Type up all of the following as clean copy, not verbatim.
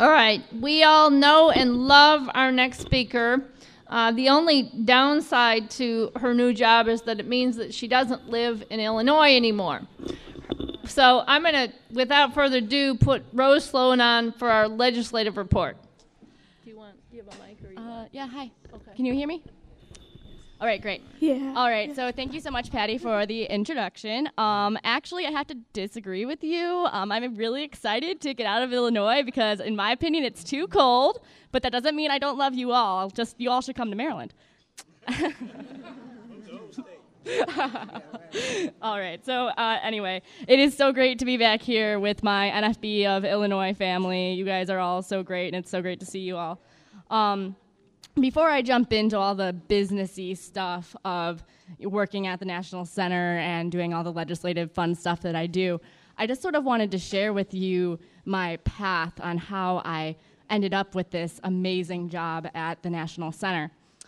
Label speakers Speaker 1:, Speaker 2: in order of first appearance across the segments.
Speaker 1: All right. We all know and love our next speaker. The only downside to her new job is that it means that she doesn't live in Illinois anymore. So I'm going to, without further ado, put Rose Sloan on for our legislative report. Do you have a mic? Or
Speaker 2: Yeah, hi.
Speaker 1: Okay.
Speaker 2: Can you hear me? All right, great.
Speaker 3: Yeah.
Speaker 2: All right, so thank you so much, Patty, for the introduction. Actually, I have to disagree with you. I'm really excited to get out of Illinois because, in my opinion, it's too cold, but that doesn't mean I don't love you all. Just you all should come to Maryland. All right, so anyway, it is so great to be back here with my NFB of Illinois family. You guys are all so great, and it's so great to see you all. Before I jump into all the businessy stuff of working at the National Center and doing all the legislative fun stuff that I do, I just sort of wanted to share with you my path on how I ended up with this amazing job at the National Center.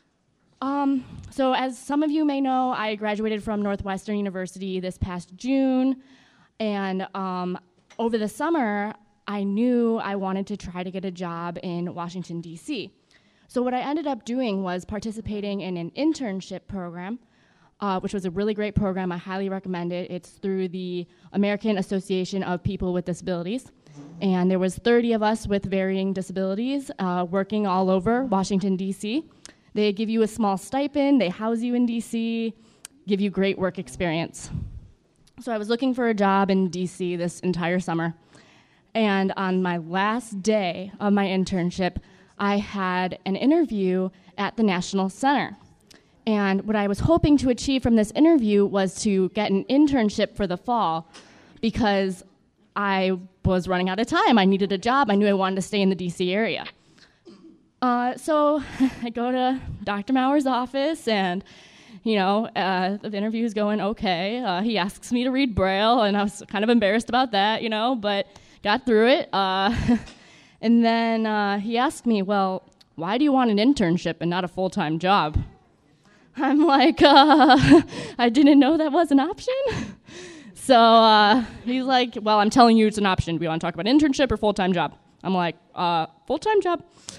Speaker 2: So as some of you may know, I graduated from Northwestern University this past June, and over the summer, I knew I wanted to try to get a job in Washington, D.C. So what I ended up doing was participating in an internship program, which was a really great program. I highly recommend it. It's through the American Association of People with Disabilities. And there was 30 of us with varying disabilities working all over Washington, D.C. They give you a small stipend, they house you in D.C., give you great work experience. So I was looking for a job in D.C. this entire summer. And on my last day of my internship, I had an interview at the National Center. And what I was hoping to achieve from this interview was to get an internship for the fall because I was running out of time. I needed a job. I knew I wanted to stay in the D.C. area. So I go to Dr. Mauer's office, and, the interview's going okay. He asks me to read Braille, and I was kind of embarrassed about that, but got through it. And then he asked me, well, why do you want an internship and not a full-time job? I'm like, I didn't know that was an option. So he's like, well, I'm telling you it's an option. Do you want to talk about internship or full-time job? I'm like, full-time job.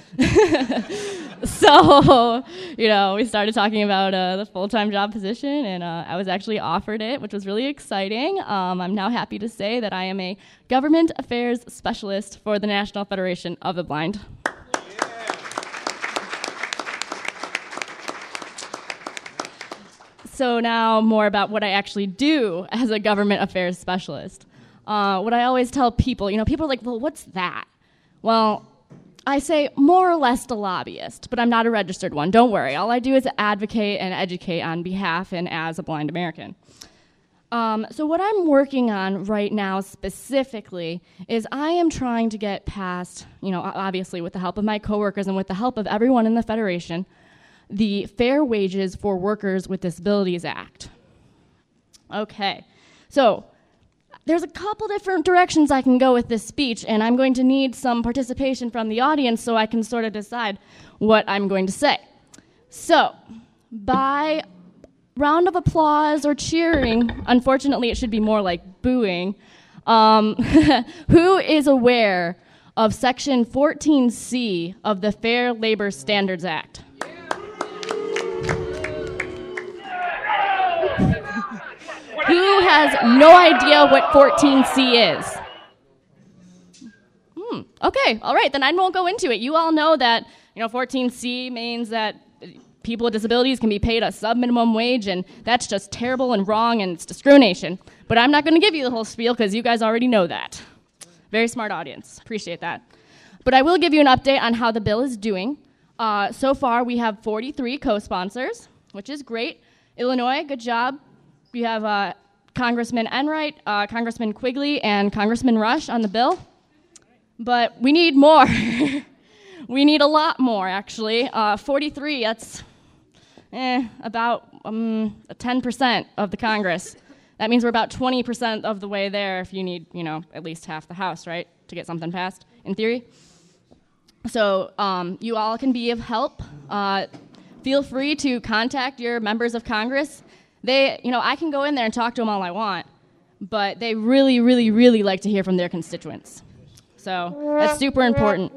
Speaker 2: So, we started talking about the full-time job position, and I was actually offered it, which was really exciting. I'm now happy to say that I am a government affairs specialist for the National Federation of the Blind. So now more about what I actually do as a government affairs specialist. What I always tell people, people are like, well, what's that? Well, I say more or less a lobbyist, but I'm not a registered one. Don't worry. All I do is advocate and educate on behalf and as a blind American. So what I'm working on right now specifically is I am trying to get past, obviously with the help of my coworkers and with the help of everyone in the Federation, the Fair Wages for Workers with Disabilities Act. Okay, so there's a couple different directions I can go with this speech, and I'm going to need some participation from the audience so I can sort of decide what I'm going to say. So, by round of applause or cheering, unfortunately it should be more like booing, who is aware of Section 14C of the Fair Labor Standards Act? Who has no idea what 14C is? Okay, all right, then I won't go into it. You all know that 14C means that people with disabilities can be paid a sub-minimum wage, and that's just terrible and wrong, and it's discrimination. But I'm not going to give you the whole spiel because you guys already know that. Very smart audience. Appreciate that. But I will give you an update on how the bill is doing. So far, we have 43 co-sponsors, which is great. Illinois, good job. We have Congressman Enright, Congressman Quigley, and Congressman Rush on the bill. But we need more. We need a lot more, actually. 43, that's about 10% of the Congress. That means we're about 20% of the way there if you need, at least half the House, right, to get something passed, in theory. So you all can be of help. Feel free to contact your members of Congress. I can go in there and talk to them all I want, but they really, really, really like to hear from their constituents. So that's super important.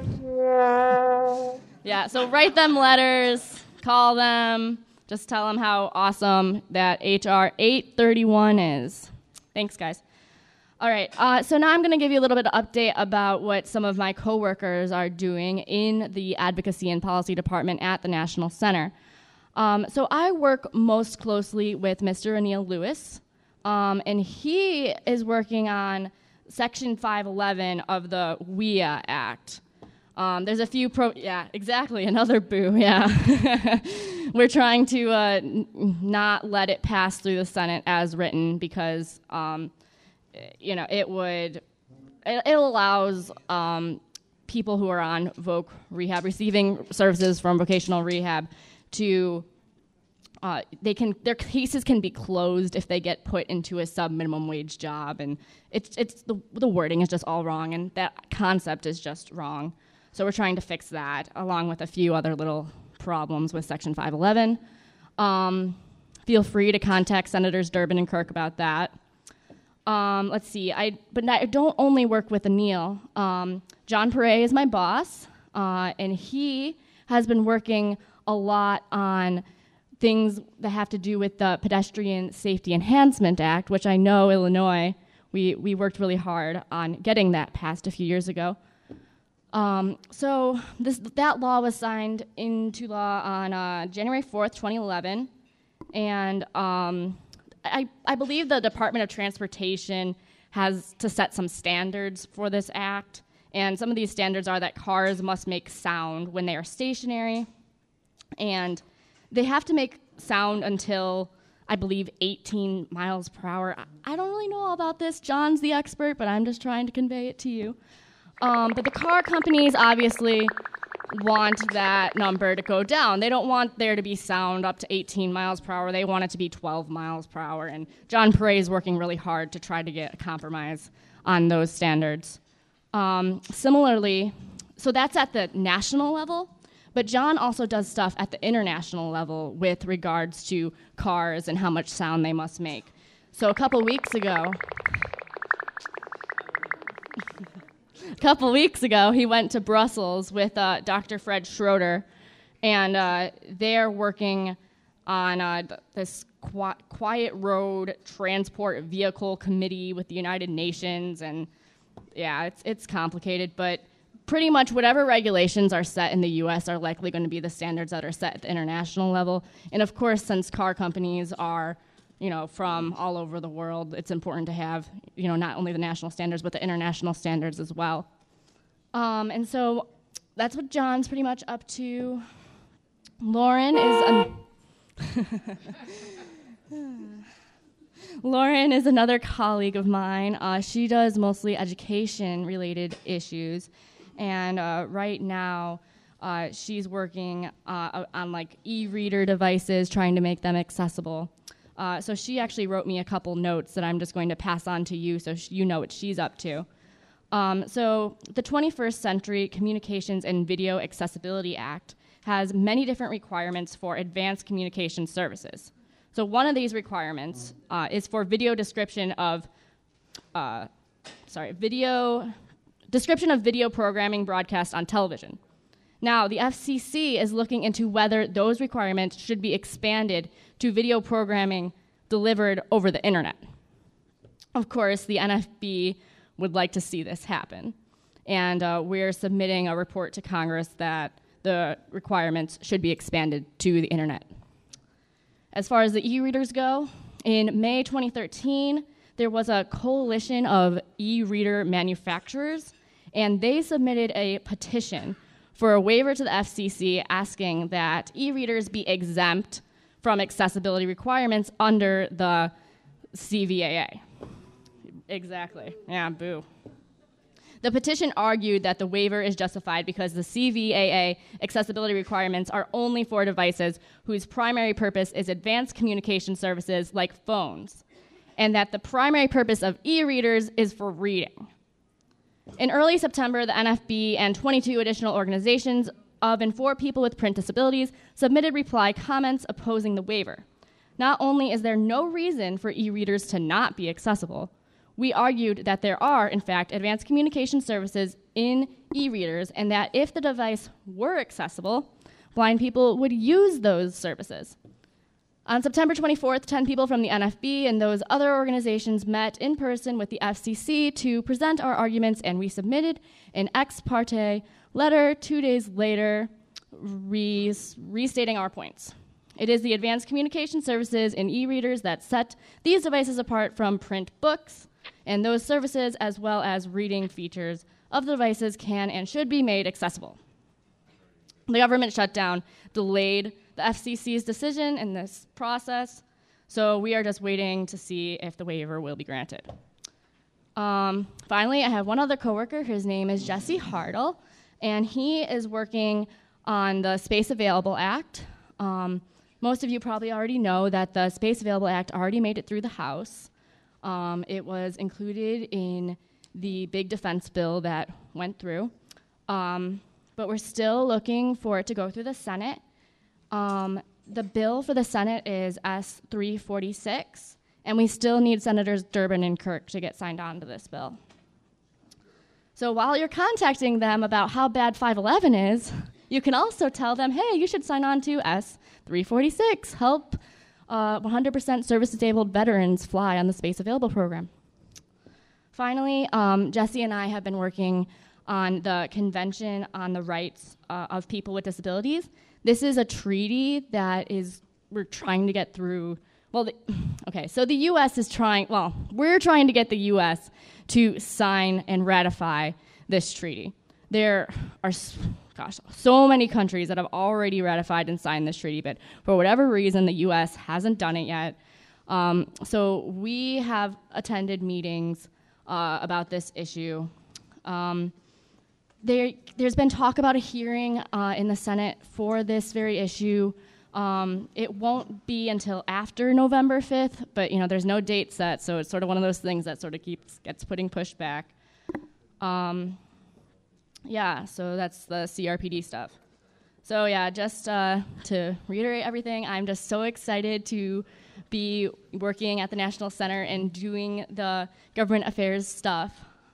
Speaker 2: Yeah, so write them letters, call them, just tell them how awesome that HR 831 is. Thanks, guys. All right, so now I'm going to give you a little bit of update about what some of my coworkers are doing in the Advocacy and Policy Department at the National Center. So I work most closely with Mr. Anil Lewis, and he is working on Section 511 of the WEA Act. There's a few yeah, exactly, another boo, yeah. We're trying to not let it pass through the Senate as written because, it allows people who are on VOC rehab, receiving services from vocational rehab, to their cases can be closed if they get put into a sub-minimum wage job, and it's the wording is just all wrong, and that concept is just wrong. So we're trying to fix that, along with a few other little problems with Section 511. Feel free to contact Senators Durbin and Kirk about that. Let's see, but I don't only work with Anil. John Perret is my boss, and he has been working a lot on things that have to do with the Pedestrian Safety Enhancement Act, which I know Illinois, we worked really hard on getting that passed a few years ago. So that law was signed into law on January 4th, 2011, and I believe the Department of Transportation has to set some standards for this act, and some of these standards are that cars must make sound when they are stationary, and they have to make sound until, I believe, 18 miles per hour. I don't really know all about this. John's the expert, but I'm just trying to convey it to you. But the car companies obviously want that number to go down. They don't want there to be sound up to 18 miles per hour. They want it to be 12 miles per hour. And John Perret is working really hard to try to get a compromise on those standards. Similarly, so that's at the national level, but John also does stuff at the international level with regards to cars and how much sound they must make. So a couple weeks ago, he went to Brussels with Dr. Fred Schroeder, and they're working on this Quiet Road Transport Vehicle Committee with the United Nations, and yeah, it's complicated, but pretty much whatever regulations are set in the U.S. are likely going to be the standards that are set at the international level. And of course, since car companies are from all over the world, it's important to have, not only the national standards, but the international standards as well. And so that's what John's pretty much up to. Lauren is another colleague of mine. She does mostly education-related issues, and right now she's working on like e-reader devices, trying to make them accessible. So she actually wrote me a couple notes that I'm just going to pass on to you so you know what she's up to. So the 21st Century Communications and Video Accessibility Act has many different requirements for advanced communication services. So one of these requirements is for video description of video programming broadcast on television. Now, the FCC is looking into whether those requirements should be expanded to video programming delivered over the internet. Of course, the NFB would like to see this happen, and we're submitting a report to Congress that the requirements should be expanded to the internet. As far as the e-readers go, in May 2013, there was a coalition of e-reader manufacturers, and they submitted a petition for a waiver to the FCC asking that e-readers be exempt from accessibility requirements under the CVAA. Exactly. Yeah, boo. The petition argued that the waiver is justified because the CVAA accessibility requirements are only for devices whose primary purpose is advanced communication services like phones, and that the primary purpose of e-readers is for reading. In early September, the NFB and 22 additional organizations of and for people with print disabilities submitted reply comments opposing the waiver. Not only is there no reason for e-readers to not be accessible, we argued that there are, in fact, advanced communication services in e-readers, and that if the device were accessible, blind people would use those services. On September 24th, 10 people from the NFB and those other organizations met in person with the FCC to present our arguments, and we submitted an ex parte letter 2 days later restating our points. It is the advanced communication services in e-readers that set these devices apart from print books, and those services, as well as reading features of the devices, can and should be made accessible. The government shutdown delayed the FCC's decision in this process, so we are just waiting to see if the waiver will be granted. Finally, I have one other coworker. His name is Jesse Hartle, and he is working on the Space Available Act. Most of you probably already know that the Space Available Act already made it through the House. It was included in the big defense bill that went through, but we're still looking for it to go through the Senate. The bill for the Senate is S-346, and we still need Senators Durbin and Kirk to get signed on to this bill. So while you're contacting them about how bad 511 is, you can also tell them, hey, you should sign on to S-346, help 100% service-disabled veterans fly on the Space Available program. Finally, Jesse and I have been working on the Convention on the Rights of People with Disabilities. This is a treaty that we're trying to get through. So the U.S. we're trying to get the U.S. to sign and ratify this treaty. There are, so many countries that have already ratified and signed this treaty, but for whatever reason, the U.S. hasn't done it yet. So we have attended meetings about this issue. There's been talk about a hearing in the Senate for this very issue. It won't be until after November 5th, but there's no date set, so it's sort of one of those things that sort of gets putting pushed back. So that's the CRPD stuff. So just to reiterate everything, I'm just so excited to be working at the National Center and doing the government affairs stuff.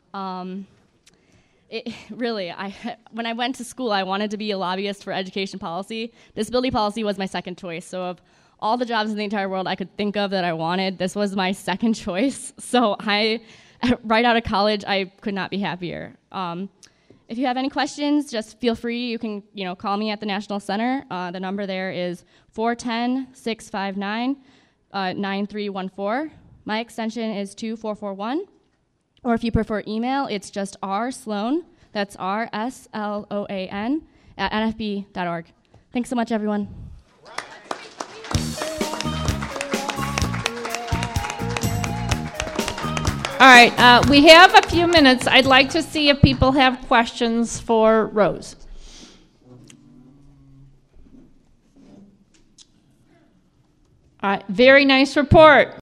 Speaker 2: When I went to school, I wanted to be a lobbyist for education policy. Disability policy was my second choice. So of all the jobs in the entire world I could think of that I wanted, this was my second choice. So right out of college, I could not be happier. If you have any questions, just feel free. You can, call me at the National Center. The number there is 410-659-9314. My extension is 2441. Or if you prefer email, it's just rsloan, that's RSLOAN, @nfb.org. Thanks so much, everyone.
Speaker 1: All right, we have a few minutes. I'd like to see if people have questions for Rose. All right, very nice report.